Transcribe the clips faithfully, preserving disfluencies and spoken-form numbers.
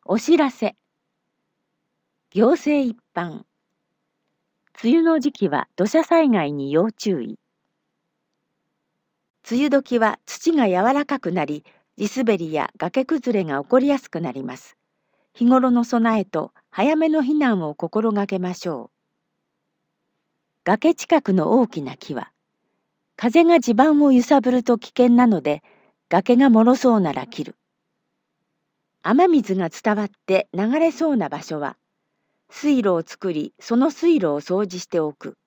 お知らせ。行政一般。梅雨の時期は土砂災害に要注意。梅雨時は土が柔らかくなり、地滑りや崖崩れが起こりやすくなります。日頃の備えと早めの避難を心がけましょう。崖近くの大きな木は、風が地盤を揺さぶると危険なので、崖が脆そうなら切る。雨水が伝わって流れそうな場所は、水路を作り、その水路を掃除しておく。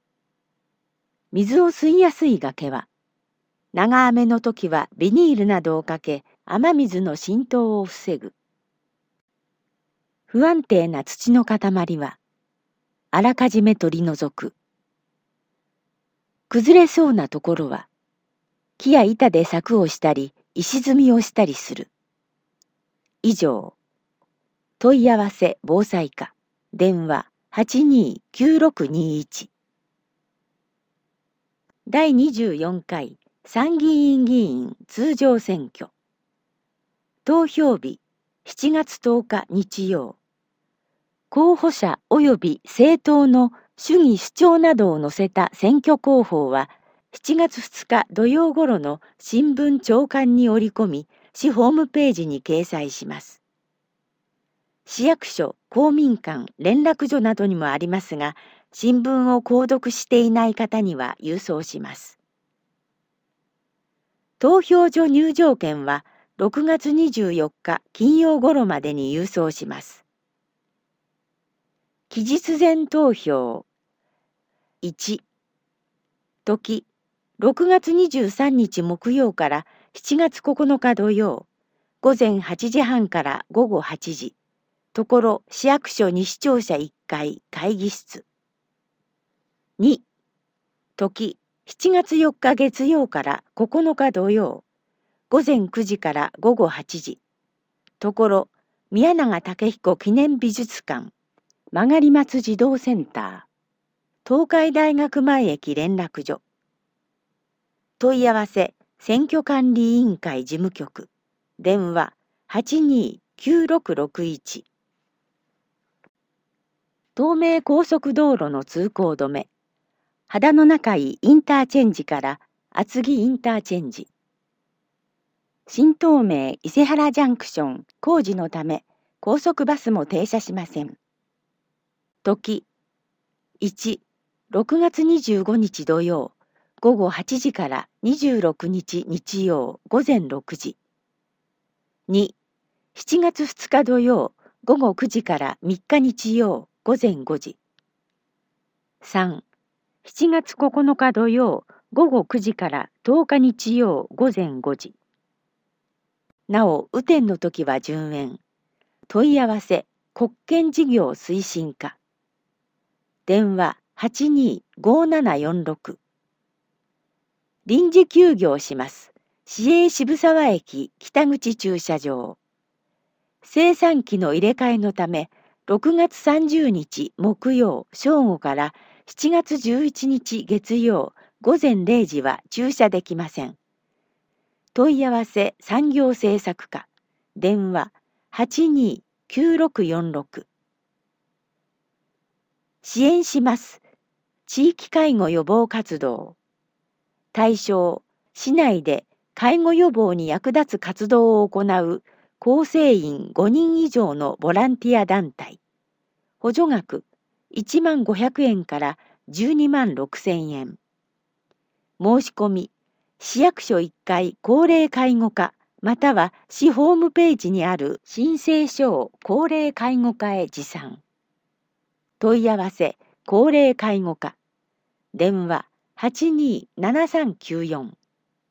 水を吸いやすい崖は、長雨の時はビニールなどをかけ、雨水の浸透を防ぐ。不安定な土の塊は、あらかじめ取り除く。崩れそうなところは、木や板で柵をしたり、石積みをしたりする。以上。問い合わせ防災課。電話はちにーきゅうろくにいち。だいにじゅうよんかい参議院議員通常選挙。投票日しちがつとおか日曜。候補者及び政党の主義主張などを載せた選挙広報はしちがつふつか土曜ごろの新聞朝刊に折り込み、市ホームページに掲載します。市役所、公民館、連絡所などにもありますが、新聞を購読していない方には郵送します。投票所入場券はろくがつにじゅうよっか金曜頃までに郵送します。期日前投票いち、時ろくがつにじゅうさんにち木曜からしちがつここのか土曜、午前はちじはんから午後はちじ、ところ市役所西庁舎いっかい会議室。に、時しちがつよっか月曜からここのか土曜、午前くじから午後はちじ、ところ宮永武彦記念美術館、曲り松児童センター、東海大学前駅連絡所。問い合わせ選挙管理委員会事務局。電話はちにーきゅうろくろくいち。東名高速道路の通行止め。秦野中井インターチェンジから厚木インターチェンジ。新東名伊勢原ジャンクション工事のため高速バスも停車しません。時いち、ろくがつにじゅうごにち土曜午後はちじからにじゅうろくにち日曜午前ろくじ。に、しちがつふつか土曜午後くじからみっか日曜午前ごじ。さん、しちがつここのか土曜午後くじからとおか日曜午前ごじ。なお、雨天の時は順延。問い合わせ国権事業推進課。電話はちにーごーななよんろく。臨時休業します。市営渋沢駅北口駐車場。生産機の入れ替えのため、ろくがつさんじゅうにち木曜正午からしちがつじゅういちにち月曜午前れいじは駐車できません。問い合わせ産業政策課。電話はちにーきゅうろくよんろく。支援します。地域介護予防活動。対象、市内で介護予防に役立つ活動を行う構成員ごにん以上のボランティア団体。補助額いちまんごひゃくえんからじゅうにまんろくせんえん。申し込み、市役所いっかい高齢介護課または市ホームページにある申請書を高齢介護課へ持参。問い合わせ高齢介護課。電話はちにーななさんきゅうよん。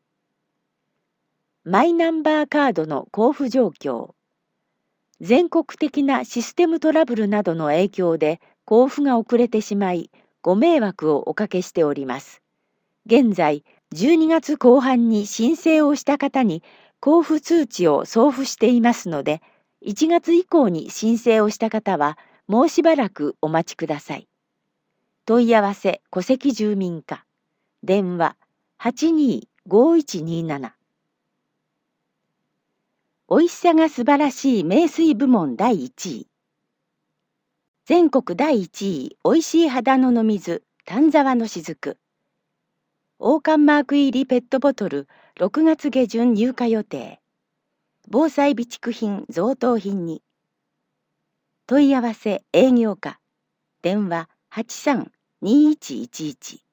マイナンバーカードの交付状況。全国的なシステムトラブルなどの影響で交付が遅れてしまい、ご迷惑をおかけしております。現在、じゅうにがつこう半に申請をした方に交付通知を送付していますので、いちがつ以降に申請をした方は、もうしばらくお待ちください。問い合わせ戸籍住民課。電話はちにーごーいちにーなな。 おいしさが素晴らしい名水部門だいいちい。全国だいいちい、おいしい肌の飲み水、丹沢の雫。王冠マーク入りペットボトル、ろくがつ下旬入荷予定。防災備蓄品贈答品に。問い合わせ営業課。電話はちさんにいちいちいち。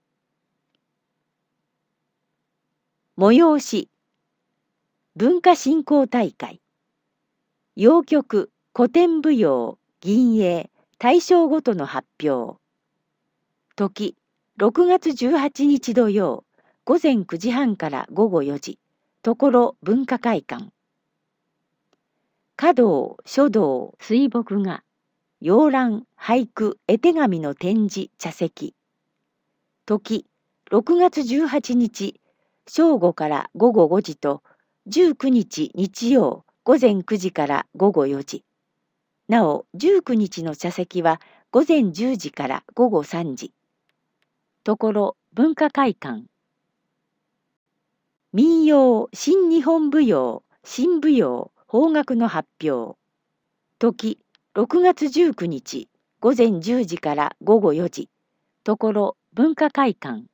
催し。文化振興大会。謡曲、古典舞踊、吟詠、大賞ごとの発表。時、ろくがつじゅうはちにち土曜、午前くじはんから午後よじ、ところ文化会館。華道、書道、水墨画、洋蘭、俳句、絵手紙の展示、茶席。時、ろくがつじゅうはちにち、正午から午後ごじと、じゅうくにち日曜、午前くじから午後よじ。なお、じゅうくにちの茶席は午前じゅうじから午後さんじ。ところ文化会館。民謡、新日本舞踊、新舞踊、邦楽の発表。時、ろくがつじゅうくにち、午前じゅうじから午後よじ。ところ文化会館。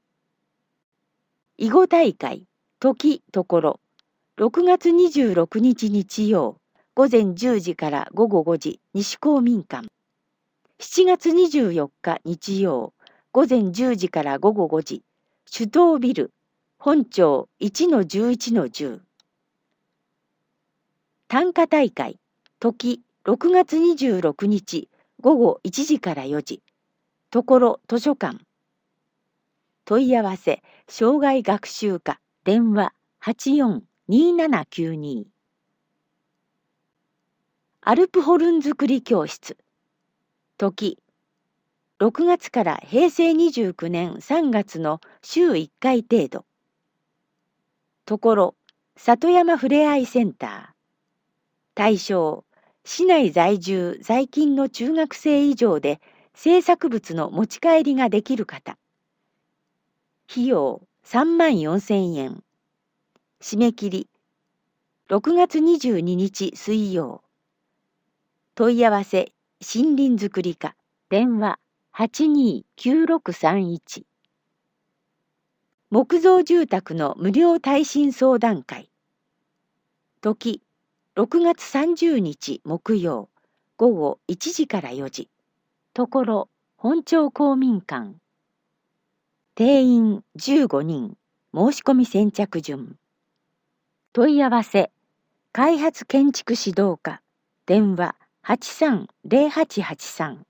囲碁大会、時、ところ。ろくがつにじゅうろくにち日曜、午前じゅうじから午後ごじ、西公民館。しちがつにじゅうよっか日曜、午前じゅうじから午後ごじ、首東ビル、本町 いちのじゅういちのじゅう。短歌大会、時、ろくがつにじゅうろくにち、午後いちじからよじ、ところ図書館。問い合わせ、障害学習課、電話はちよんにーななきゅうに。アルプホルン作り教室。時、ろくがつからへいせいにじゅうきゅうねんさんがつの週いっかい程度。ところ、里山ふれあいセンター。対象、市内在住在勤の中学生以上で制作物の持ち帰りができる方。費用さんまんよんせんえん。締め切りろくがつにじゅうににち水曜。問い合わせ森林づくり課。電話はちにーきゅうろくさんいち。木造住宅の無料耐震相談会。時、ろくがつさんじゅうにち木曜、午後いちじからよじ。ところ、本町公民館。定員じゅうごにん、申し込み先着順。問い合わせ、開発建築指導課。電話はちさんぜろはちはちさん。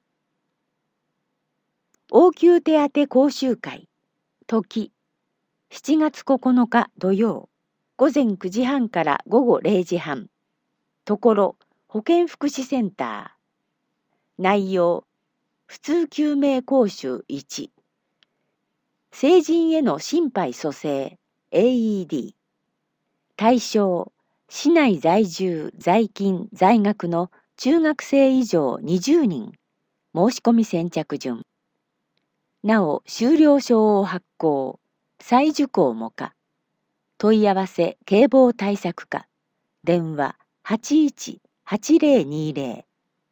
応急手当講習会。時、しちがつここのか土曜、午前くじはんから午後れいじはん。ところ、保健福祉センター。内容、普通救命講習いち。成人への心肺蘇生 エーイーディー。対象、市内在住在勤在学の中学生以上にじゅうにん。申し込み先着順。なお、修了証を発行。再受講も可。問い合わせ警防対策課。電話はちいちはちぜろにぜろ。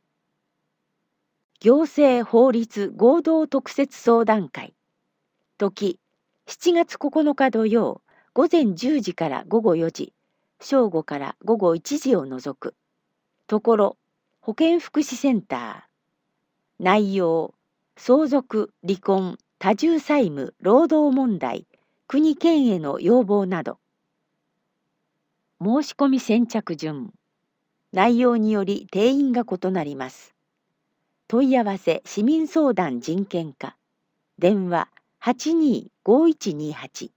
行政法律合同特設相談会。時、しちがつここのか土曜、午前じゅうじから午後よじ、正午から午後いちじを除く。ところ、保健福祉センター。内容、相続、離婚、多重債務、労働問題、国県への要望など。申し込み先着順。内容により定員が異なります。問い合わせ市民相談人権課。電話はちにーごいちにはち。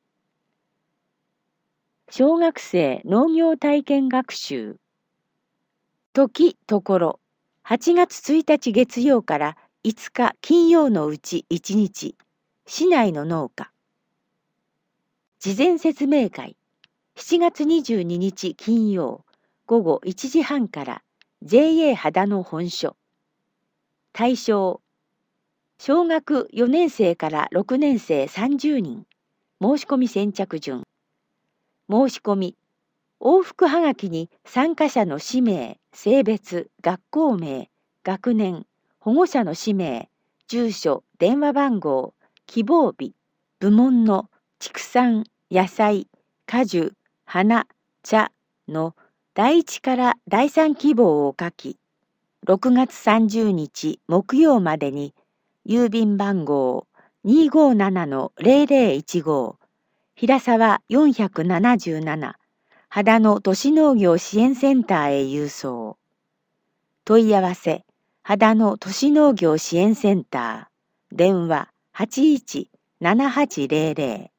小学生農業体験学習。時ところ、はちがつついたち月曜からいつか金曜のうちいちにち、市内の農家。事前説明会。しちがつにじゅうににち金曜、午後いちじはんから ジェーエー 秦野本所。対象、小学よねんせいからろくねんせいさんじゅうにん。申し込み先着順。申し込み往復はがきに参加者の氏名、性別、学校名、学年、保護者の氏名、住所、電話番号、希望日、部門の畜産、野菜、果樹、花、茶のだいいちからだいさん希望を書き、ろくがつさんじゅうにち木曜までに郵便番号 にーごーななのぜろぜろいちご、平沢よんひゃくななじゅうなな、秦野都市農業支援センターへ郵送。問い合わせ、秦野都市農業支援センター、電話 はちいちななはちぜろぜ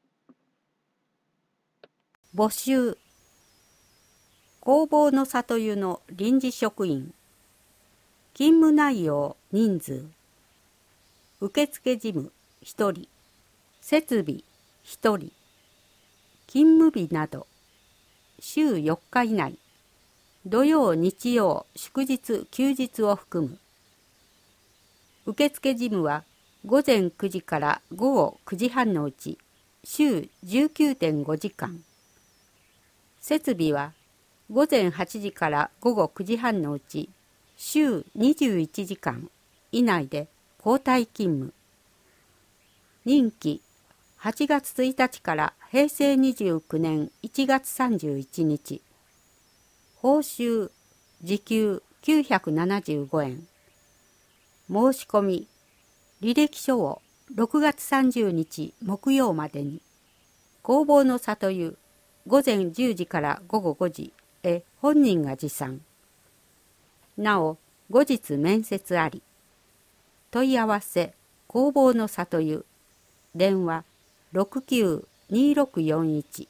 ろ。 募集。工房の里湯の臨時職員。勤務内容、人数。受付事務、ひとり。設備、ひとり。勤務日など。週よっか以内。土曜、日曜、祝日、休日を含む。受付事務は午前くじから午後くじはんのうち週 じゅうきゅうてんごじかん。設備は午前はちじから午後くじはんのうち週にじゅういちじかん以内で交代勤務。任期はちがつついたちからへいせいにじゅうきゅうねんいちがつさんじゅういちにち。報酬時給きゅうひゃくななじゅうごえん。申し込み履歴書をろくがつさんじゅうにち木曜までに工房の里湯午前じゅうじから午後ごじへ本人が持参。なお後日面接あり。問い合わせ工房の里湯電話 ろくきゅうにろくよんいち。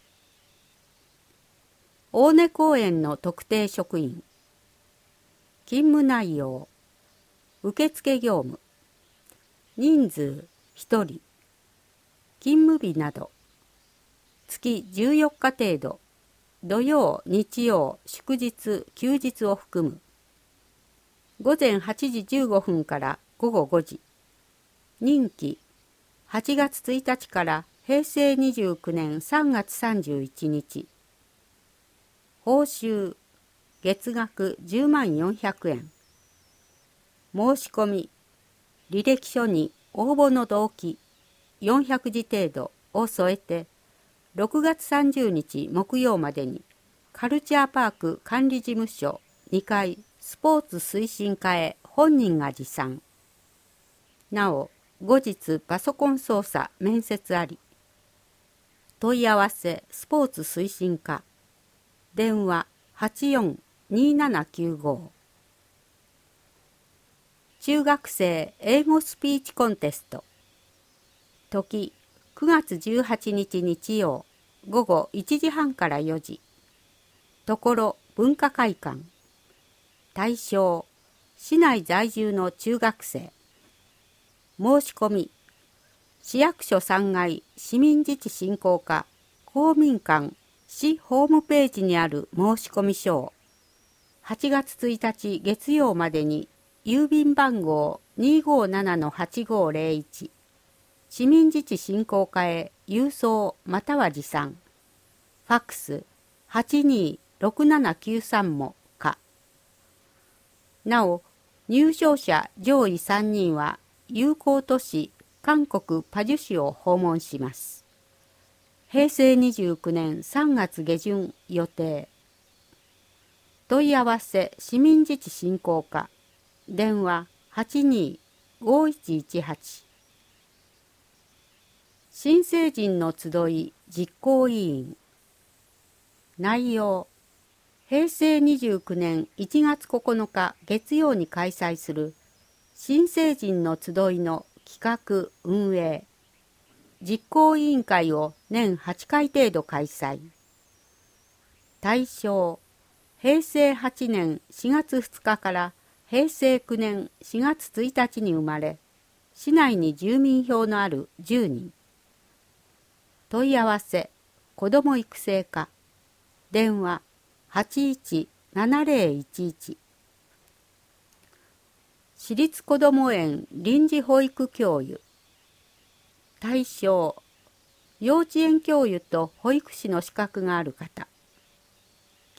大根公園の特定職員。勤務内容受付業務。人数ひとり。勤務日など。月じゅうよっか程度。土曜、日曜、祝日、休日を含む。午前はちじじゅうごふんから午後ごじ。任期はちがつついたちからへいせいにじゅうきゅうねんさんがつさんじゅういちにち。報酬月額じゅうまんよんひゃくえん。申し込み履歴書に応募の動機よんひゃくじ程度を添えてろくがつさんじゅうにち木曜までにカルチャーパーク管理事務所にかいスポーツ推進課へ本人が持参。なお後日パソコン操作面接あり。問い合わせスポーツ推進課電話 はちよんにーななきゅうご。中学生英語スピーチコンテスト。時くがつじゅうはちにち日曜午後いちじはんからよじ。ところ文化会館。対象市内在住の中学生。申し込み市役所さんがい市民自治振興課公民館市ホームページにある申し込み書をはちがつついたち月曜までに郵便番号 にーごーななのはちごーぜろいち 市民自治振興課へ郵送または持参。ファックスはちにーろくななきゅうさんもか。なお入賞者上位さんにんは友好都市韓国パジュ市を訪問します。へいせいにじゅうきゅうねんさんがつげじゅん予定。問い合わせ市民自治振興課電話 はちにーごーいちいちはち。新成人の集い実行委員。内容へいせいにじゅうきゅうねんいちがつここのか月曜に開催する新成人の集いの企画運営実行委員会を年はちかい程度開催。対象へいせいはちねんしがつふつかからへいせいきゅうねんしがつついたちに生まれ市内に住民票のあるじゅうにん。問い合わせ子ども育成課電話 はちいちななぜろいちいち。私立こども園臨時保育教諭。対象幼稚園教諭と保育士の資格がある方。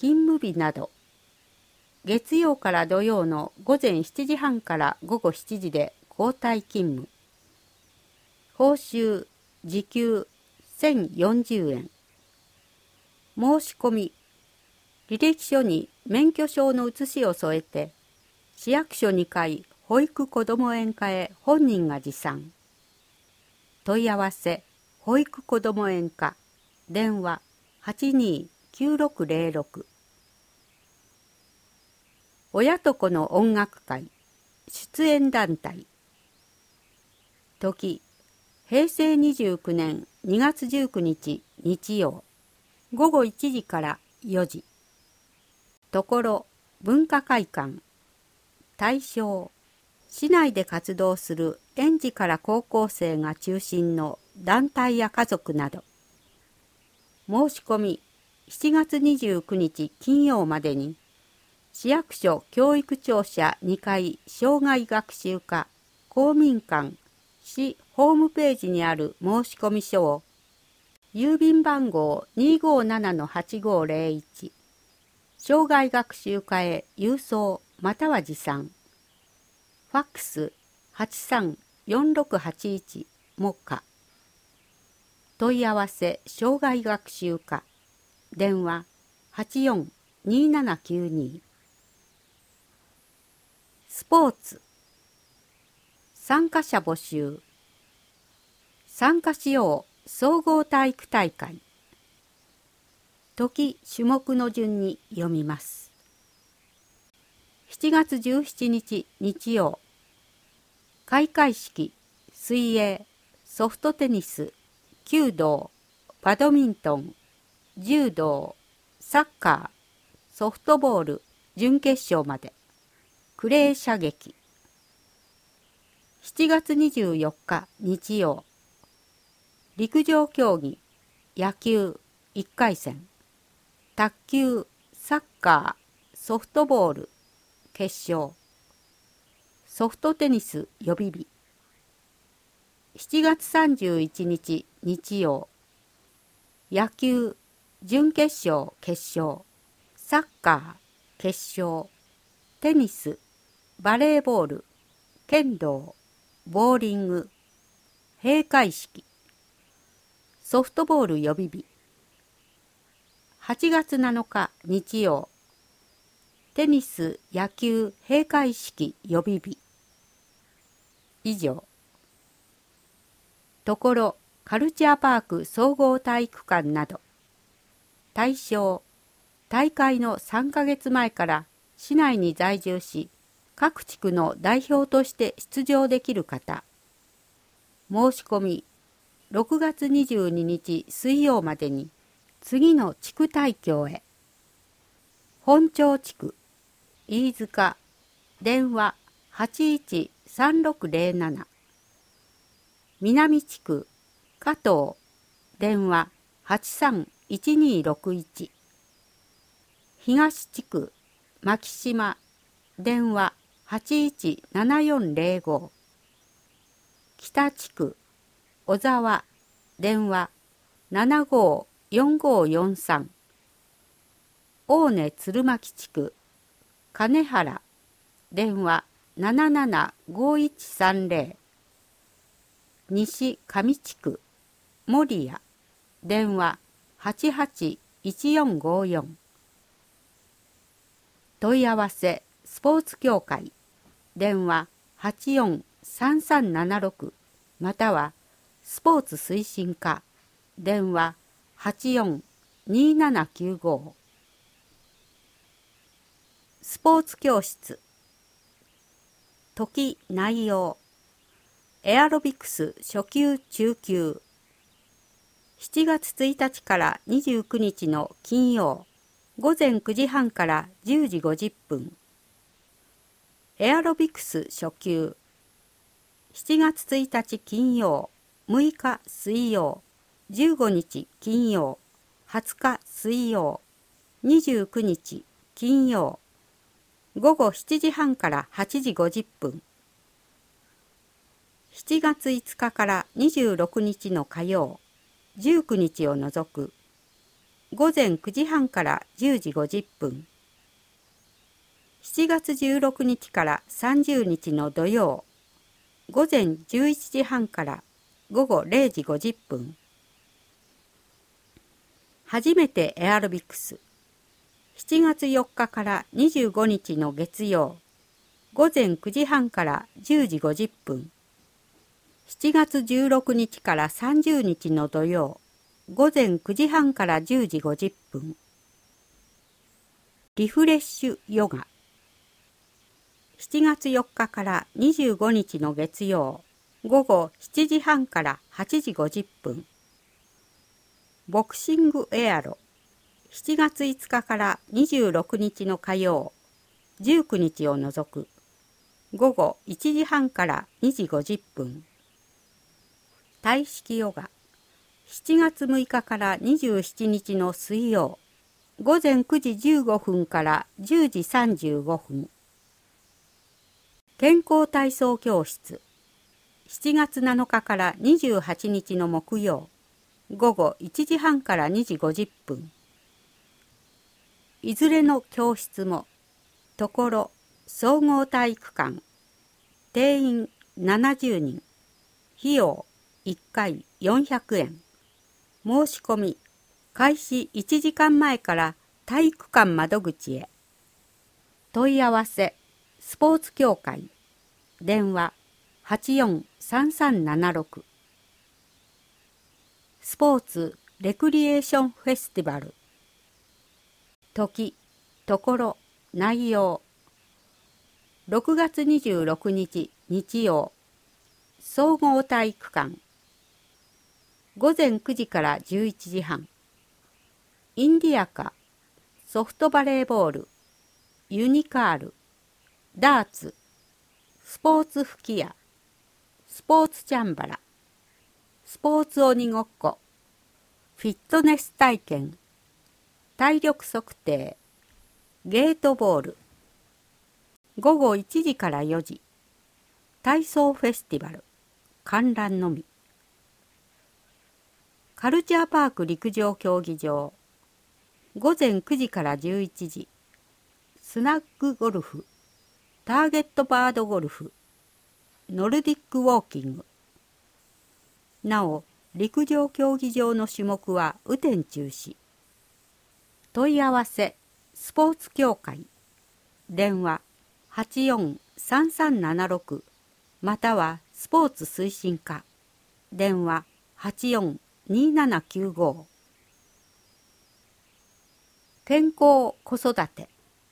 勤務日など、月曜から土曜の午前しちじはんから午後しちじで交代勤務。報酬時給せんよんじゅうえん。申し込み、履歴書に免許証の写しを添えて、市役所にかい保育こども園課へ本人が持参。問い合わせ、保育こども園課、電話はちにーきゅうろくぜろろく。親と子の音楽会、出演団体。時、へいせいにじゅうきゅうねんにがつじゅうくにち日曜、ごごいちじからよじ。ところ、文化会館。対象、市内で活動する園児から高校生が中心の団体や家族など。申し込み、しちがつにじゅうくにち金曜までに、市役所教育庁舎にかい障害学習課公民館市ホームページにある申込書を、郵便番号 にーごーななのはちごーぜろいち、障害学習課へ郵送または持参。ファックス はちさんよんろくはちいち もか。問い合わせ障害学習課、電話はちよんにーななきゅうに。スポーツ。参加者募集。参加しよう総合体育大会。時種目の順に読みます。しちがつじゅうしちにち日曜、開会式、水泳、ソフトテニス、弓道、バドミントン、柔道、サッカー、ソフトボール、準決勝まで。クレー射撃。しちがつにじゅうよっか日曜、陸上競技、野球いっかいせん、卓球、サッカー、ソフトボール、決勝。ソフトテニス予備日。しちがつさんじゅういちにち日曜、野球、準決勝、決勝、サッカー、決勝、テニス、バレーボール、剣道、ボーリング、閉会式。ソフトボール予備日。はちがつなのか日曜、テニス、野球、閉会式予備日。以上。ところ、カルチャーパーク総合体育館など。対象、大会のさんかげつまえから市内に在住し、各地区の代表として出場できる方。申し込み、ろくがつにじゅうににち水曜までに、次の地区対協へ。本町地区、飯塚、電話はちいちさんろくぜろなな。南地区、加藤、電話はちさんいちにろくいち。東地区、牧島、電話はちいちななよんぜろご。北地区、小沢、電話ななごーよんごーよんさん。大根鶴巻地区、金原、電話ななななごいちさんぜろ。西上地区、守谷、電話はちはちいちよんごよん。問い合わせスポーツ協会、電話はちよんさんさんななろく、またはスポーツ推進課、電話はちよんにーななきゅうご。スポーツ教室。時内容、エアロビクス初級中級。しちがつついたちからにじゅうくにちの金曜、ごぜんくじはんからじゅうじごじゅっぷん。エアロビクス初級。しちがつついたち金曜、むいか水曜、じゅうごにち金曜、はつか水曜、にじゅうくにち金曜、ごごしちじはんからはちじごじゅっぷん。しちがついつかからにじゅうろくにちの火曜、じゅうくにちを除く。 午前くじはんからじゅうじごじゅっぷん。しちがつじゅうろくにちからさんじゅうにちの土曜、午前じゅういちじはんから午後れいじごじゅっぷん。初めてエアロビクス。しちがつよっかからにじゅうごにちの月曜、午前くじはんからじゅうじごじゅっぷん。しちがつじゅうろくにちからさんじゅうにちの土曜、午前くじはんからじゅうじごじゅっぷん。リフレッシュヨガ。しちがつよっかからにじゅうごにちの月曜、午後しちじはんからはちじごじゅっぷん。ボクシングエアロ。しちがついつかからにじゅうろくにちの火曜、じゅうくにちを除く、午後いちじはんからにじごじゅっぷん。体式ヨガ。しちがつむいかからにじゅうしちにちの水曜、午前くじじゅうごふんからじゅうじさんじゅうごふん。健康体操教室。しちがつなのかからにじゅうはちにちの木曜、午後いちじはんからにじごじゅっぷん。いずれの教室も、ところ総合体育館、定員ななじゅうにん、費用いっかいよんひゃくえん。申し込み、開始いちじかんまえから体育館窓口へ。問い合わせ、スポーツ協会、電話はちよんさんさんななろく。スポーツレクリエーションフェスティバル。時、ところ、内容。ろくがつにじゅうろくにち日曜、総合体育館。午前くじからじゅういちじはん。インディアカ、ソフトバレーボール、ユニカール、ダーツ、スポーツ吹き矢、スポーツチャンバラ、スポーツ鬼ごっこ、フィットネス体験、体力測定、ゲートボール。午後いちじからよじ、体操フェスティバル、観覧のみ。カルチャーパーク陸上競技場、午前くじからじゅういちじ、スナッグゴルフ、ターゲットバードゴルフ、ノルディックウォーキング。なお、陸上競技場の種目は雨天中止。問い合わせ、スポーツ協会、電話はちよんさんさんななろく、またはスポーツ推進課、電話はちよんにななきゅうご。健康子育て。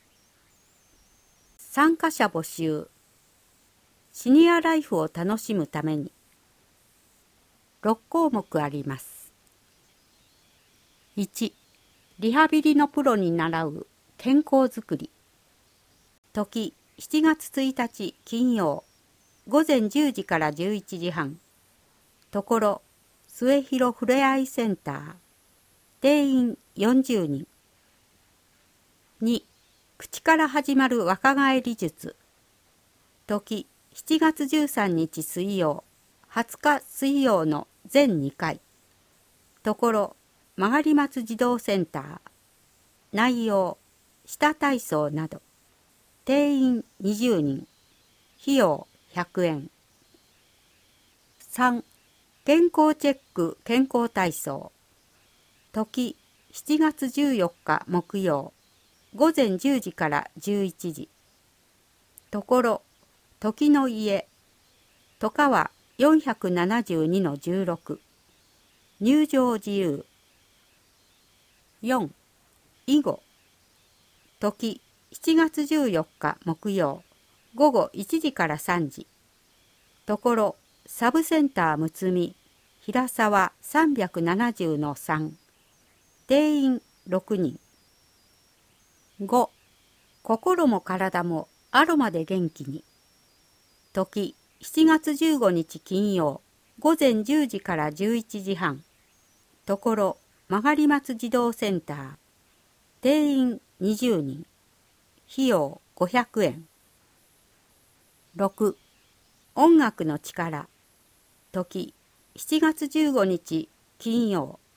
参加者募集。シニアライフを楽しむために。ろっこうもくあります。いち、リハビリのプロに習う健康づくり。時しちがつついたち金曜、午前じゅうじからじゅういちじはん。ところ末広ふれあいセンター、定員よんじゅうにん。に、口から始まる若返り術。時しちがつじゅうさんにち水曜、はつか水曜の全にかい。ところ曲がり松児童センター。内容、下体操など。定員にじゅうにん。費用ひゃくえん。さん、健康チェック健康体操。時しちがつじゅうよっか木曜、午前じゅうじからじゅういちじ。ところ時の家、とかわ よんひゃくななじゅうにのじゅうろく。入場自由。よん、囲碁。時しちがつじゅうよっか木曜、午後いちじからさんじ。ところサブセンターむつみ、平沢 さんびゃくななじゅうのさん。定員ろくにん。ご、心も体もアロマで元気に。時しちがつじゅうごにち金曜、午前じゅうじからじゅういちじはん。ところ曲がり松児童センター。定員にじゅうにん。費用ごひゃくえん。ろく、音楽の力。時しちがつじゅうごにち金曜、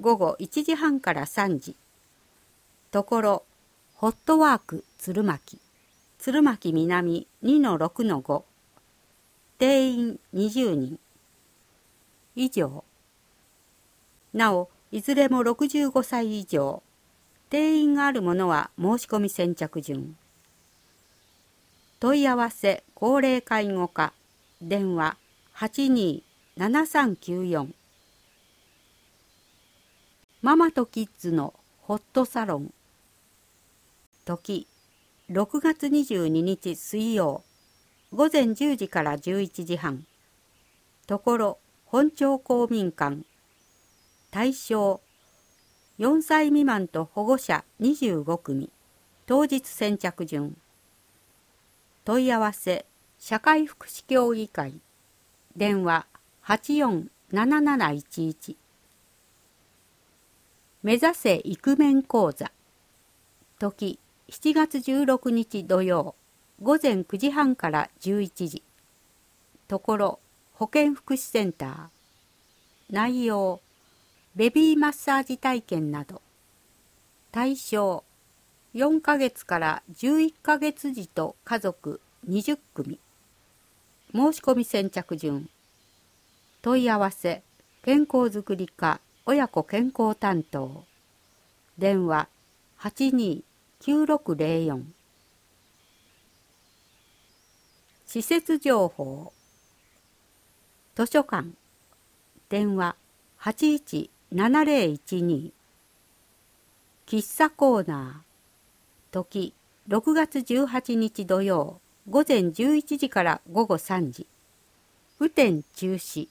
午後いちじはんからさんじ。ところ、ホットワーク鶴巻、鶴巻南 にのろくのご。定員にじゅうにん。以上。なお、いずれもろくじゅうごさい以上。定員があるものは申し込み先着順。問い合わせ高齢介護課、電話 はちにーななさんきゅうよん。ママとキッズのホットサロン。時、ろくがつにじゅうににち水曜、午前じゅうじからじゅういちじはん。ところ、本町公民館。対象、よんさい未満と保護者にじゅうごくみ。当日先着順。問い合わせ、社会福祉協議会。電話 はちよんなななないちいち。目指せイクメン講座。時、しちがつじゅうろくにち土曜、午前くじはんからじゅういちじ。ところ、保健福祉センター。内容、ベビーマッサージ体験など。対象、よんかげつからじゅういっかげつ児と家族にじゅっくみ。申し込み先着順。問い合わせ、健康づくり課親子健康担当。電話 はちにーきゅうろくぜろよん。施設情報。図書館。電話 はちいちななぜろいちに。喫茶コーナー。時、ろくがつじゅうはちにち土曜、午前じゅういちじから午後さんじ。雨天中止。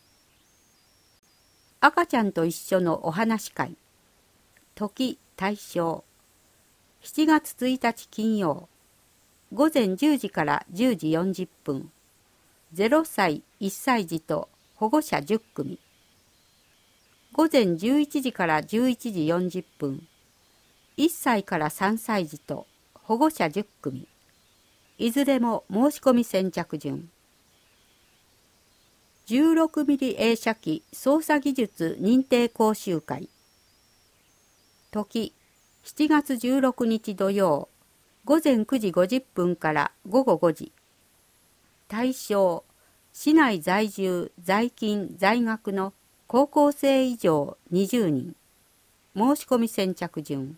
赤ちゃんと一緒のお話会。時、対象。しちがつついたち金曜。午前じゅうじからじゅうじよんじゅっぷん。ぜろさい、いっさい児と保護者じゅっくみ。午前じゅういちじからじゅういちじよんじゅっぷん。いっさいからさんさい児と保護者じゅっくみ。いずれも申し込み先着順。じゅうろくミリ映写機操作技術認定講習会。時、しちがつじゅうろくにち土曜、午前くじごじゅっぷんから午後ごじ。対象、市内在住、在勤、在学の高校生以上にじゅうにん。申し込み先着順。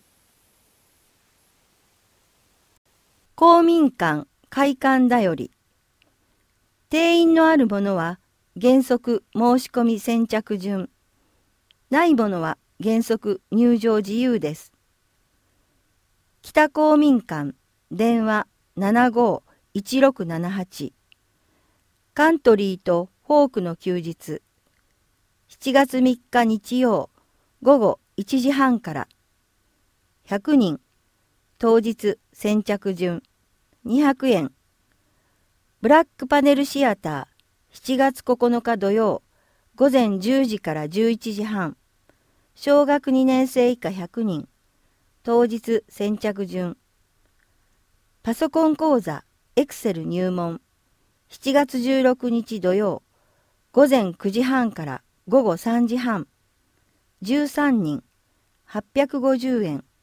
公民館開館だより。定員のあるものは原則申し込み先着順。ないものは原則入場自由です。北公民館、電話 ななごーいちろくななはち。カントリーとフォークの休日。しちがつみっか日曜、午後いちじはんから。ひゃくにん。当日先着順。にひゃくえん。ブラックパネルシアター。しちがつここのか土曜、午前じゅうじからじゅういちじはん。小学にねんせい以下ひゃくにん。当日先着順。パソコン講座エクセル入門。しちがつじゅうろくにち土曜、午前くじはんから午後さんじはん。じゅうさんにん。はっぴゃくごじゅうえん。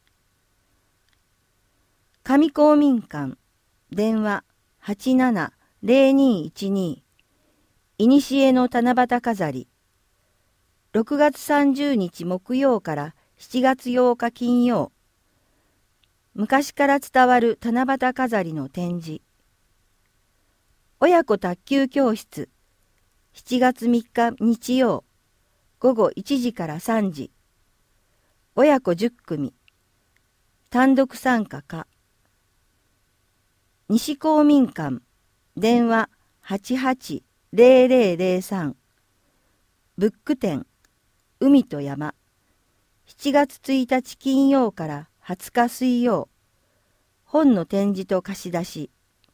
上公民館。電話 はちななぜろにいちに。いにしえの七夕飾り。ろくがつさんじゅうにち木曜からしちがつようか金曜。昔から伝わる七夕飾りの展示。親子卓球教室。しちがつみっか日曜。午後いちじからさんじ。親子じゅっくみ。単独参加か。西公民館。電話 はちはちぜろぜろぜろさん。ブック展。海と山。しちがつついたち金曜からはつか水曜。本の展示と貸し出し。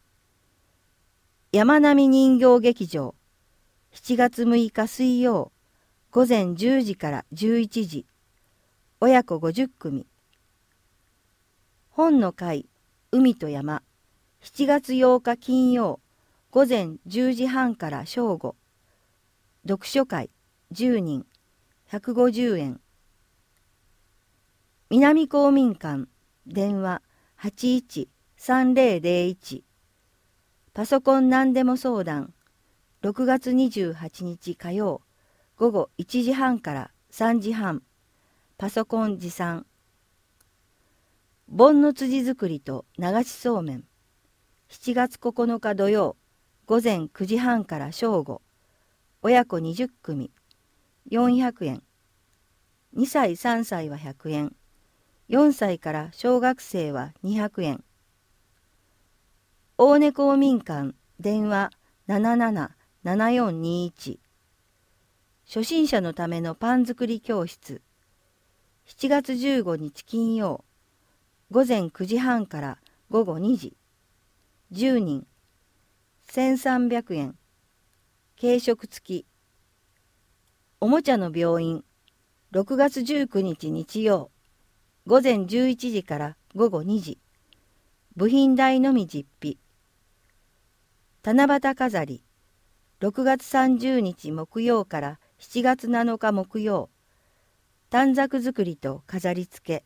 山並人形劇場。しちがつむいか水曜。午前じゅうじからじゅういちじ。親子ごじゅっくみ。本の会。海と山。しちがつようか金曜。午前じゅうじはんから正午。読書会。じゅうにん。ひゃくごじゅうえん。 南公民館電話 はちいちさんぜろぜろいち パソコン何でも相談ろくがつにじゅうはちにち火曜午後いちじはんからさんじはんパソコン持参盆の辻作りと流しそうめんしちがつここのか土曜午前くじはんから正午親子にじゅっくみよんひゃくえんにさいさんさいはひゃくえんよんさいから小学生はにひゃくえん大根公民館電話ななななななよんにいち初心者のためのパン作り教室しちがつじゅうごにち金曜午前くじはんから午後にじじゅうにんせんさんびゃくえん軽食付きおもちゃの病院ろくがつじゅうくにち日曜午前じゅういちじから午後にじ部品代のみ実費七夕飾りろくがつさんじゅうにち木曜からしちがつなのか木曜短冊作りと飾り付け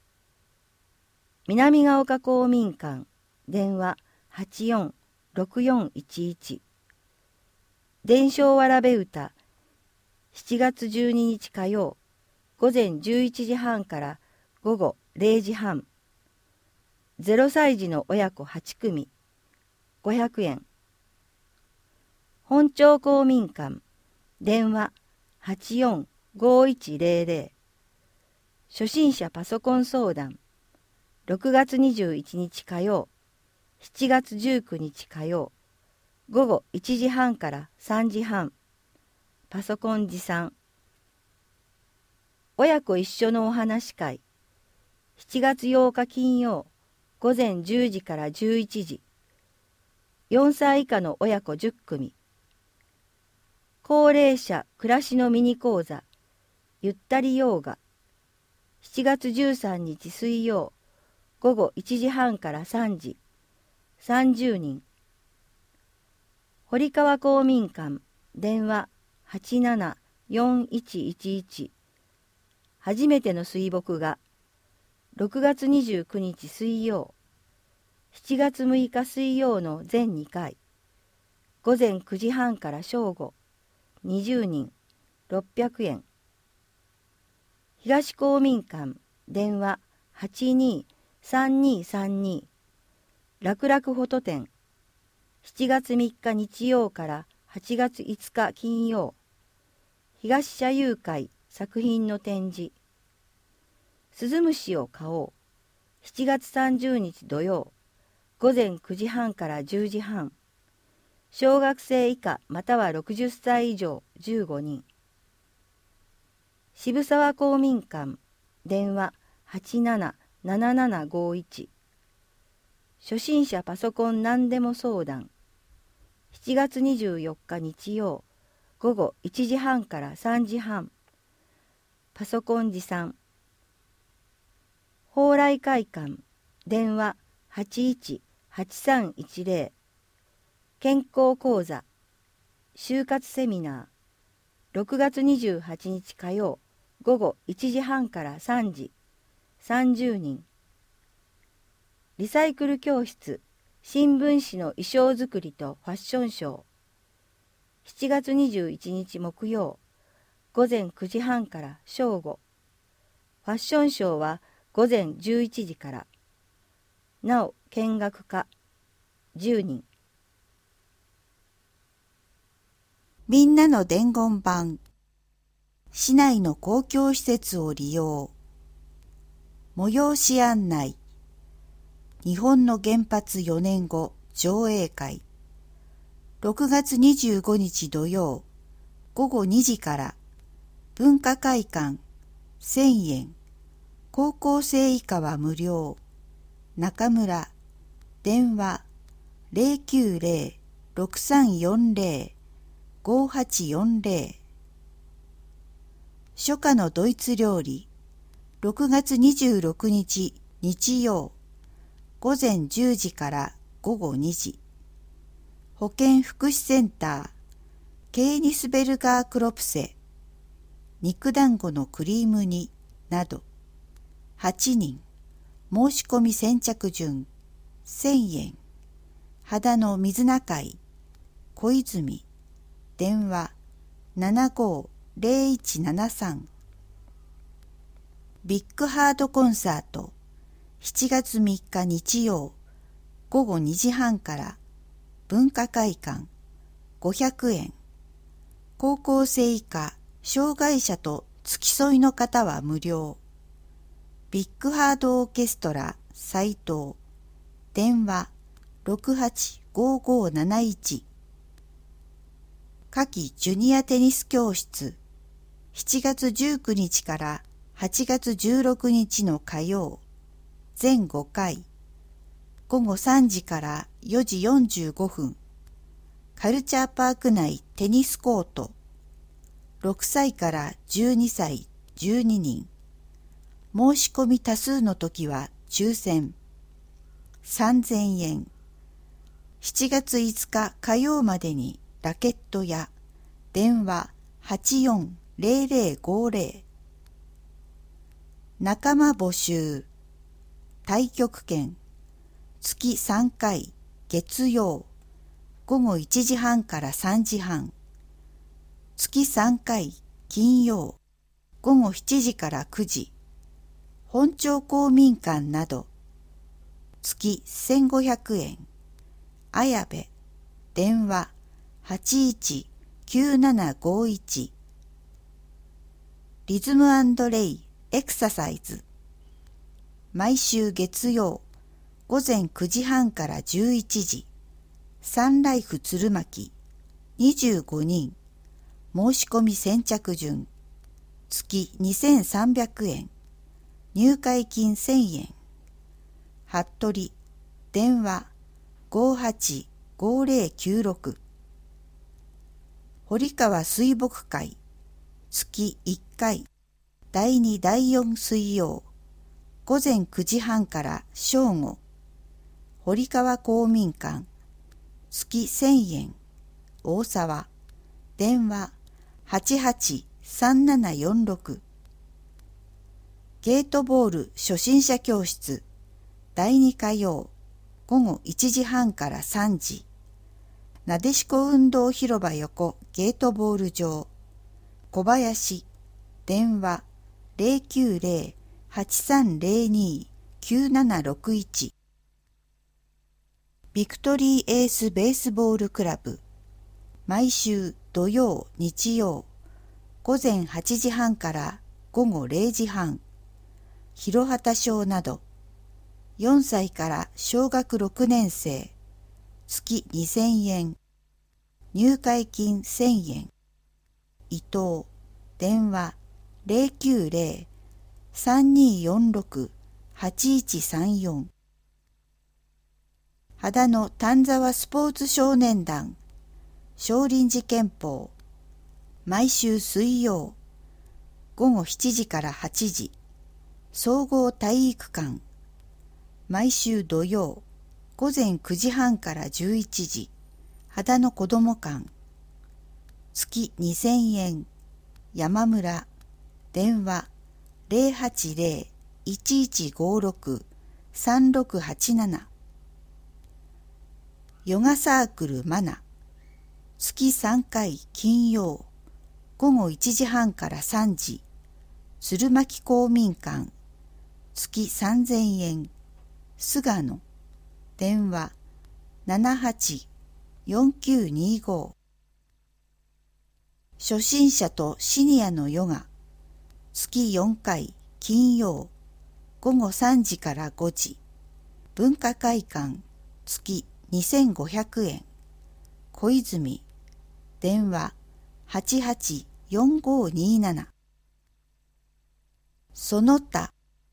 南ヶ丘公民館電話はちよんろくよんいちいち伝承わらべ歌しちがつじゅうににち火曜午前じゅういちじはんから午後れいじはんゼロさい児の親子はちくみごひゃくえん本町公民館電話はちよんごいちぜろぜろ初心者パソコン相談ろくがつにじゅういちにち火曜しちがつじゅうくにち火曜午後いちじはんからさんじはんパソコン持参親子一緒のお話会しちがつようか金曜午前じゅうじからじゅういちじよんさい以下の親子じゅっくみ高齢者暮らしのミニ講座ゆったりヨーガしちがつじゅうさんにち水曜午後いちじはんからさんじさんじゅうにん堀川公民館電話はちななよんいちいちいち初めての水墨画ろくがつにじゅうくにち水曜しちがつむいか水曜の全にかい午前くじはんから正午にじゅうにんろっぴゃくえん東公民館電話はちにさんにさんに楽々フォト展しちがつみっか日曜からはちがついつか金曜東社友会作品の展示鈴虫を買おうしちがつさんじゅうにち土曜午前くじはんからじゅうじはん小学生以下またはろくじゅっさい以上じゅうごにん渋沢公民館電話はちななななななごいち初心者パソコン何でも相談しちがつにじゅうよっか日曜午後いちじはんからさんじはんパソコン持参蓬莱会館電話はちいちはちさんいちぜろ健康講座就活セミナーろくがつにじゅうはちにち火曜午後いちじはんからさんじさんじゅうにんリサイクル教室新聞紙の衣装作りとファッションショーしちがつにじゅういちにち木曜午前くじはんから正午ファッションショーは午前じゅういちじからなお見学家じゅうにんみんなの伝言板市内の公共施設を利用催し案内日本の原発よねんご上映会ろくがつにじゅうごにち土曜午後にじから文化会館せんえん高校生以下は無料中村電話 ゼロきゅうゼロ ろくさんよんゼロ ごはちよんゼロ初夏のドイツ料理ろくがつにじゅうろくにち日曜午前じゅうじから午後にじ保健福祉センターケーニスベルガークロプセ肉団子のクリーム煮などはちにん、申し込み先着順せんえん、秦野水中井、小泉、電話 ななごーぜろいちななさん。ビッグハートコンサートしちがつみっか日曜ごごにじはんから文化会館ごひゃくえん。高校生以下障害者と付き添いの方は無料。ビッグハートオーケストラ斉藤、電話 ろくはちごーごーなないち。夏季ジュニアテニス教室しちがつじゅうくにちからはちがつじゅうろくにちの火曜全ごかい、ごごさんじからよじよんじゅうごふん、カルチャーパーク内テニスコート、ろくさいからじゅうにさいじゅうににん、申し込み多数の時は抽選さんぜんえん。しちがついつか火曜までにラケットや電話 はちよんぜろぜろごぜろ。仲間募集。太極拳月さんかい月曜ごごいちじはんからさんじはん、月さんかい金曜ごごしちじからくじ、本町公民館など月せんごひゃくえん。綾部、電話 はちいちきゅうななごいち。リズム&レイエクササイズ。毎週月曜ごぜんくじはんからじゅういちじ、サンライフ鶴巻にじゅうごにん、申し込み先着順月にせんさんびゃくえん、入会金せんえん。服部、電話 ごーはちごーぜろきゅうろく。堀川水墨会月いっかいだいにだいよん水曜ごぜんくじはんから正午、堀川公民館月せんえん。大沢、電話 はちはちさんななよんろく。ゲートボール初心者教室だいに火曜ごごいちじはんからさんじ、なでしこ運動広場横ゲートボール場、小林、電話 ぜろきゅうぜろはちさんぜろにきゅうななろくいち。ビクトリーエースベースボールクラブ毎週土曜日曜ごぜんはちじはんからごごれいじはん、広畑賞などよんさいから小学ろくねん生月にせんえん、入会金せんえん。伊藤、電話 ぜろきゅうぜろさんによんろくはちいちさんよん。秦野丹沢スポーツ少年団少林寺拳法毎週水曜ごごしちじからはちじ、総合体育館毎週土曜ごぜんくじはんからじゅういちじ、秦野子ども館月にせんえん。山村、電話 ぜろはちぜろいちいちごろくさんろくはちなな。ヨガサークルマナ月さんかい金曜ごごいちじはんからさんじ、鶴巻公民館月さんぜんえん。菅野、電話 ななはちよんきゅうにご。初心者とシニアのヨガ月よんかい金曜ごごさんじからごじ、文化会館月にせんごひゃくえん。小泉、電話 はちはちよんごになな。その他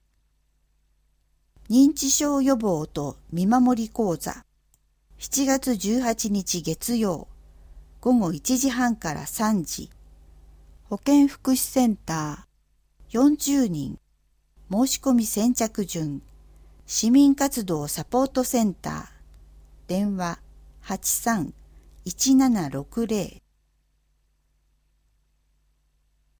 認知症予防と見守り講座しちがつじゅうはちにち月曜ごごいちじはんからさんじ、保健福祉センターよんじゅうにん、申し込み先着順市民活動サポートセンター電話 はちさんいちななろくぜろ。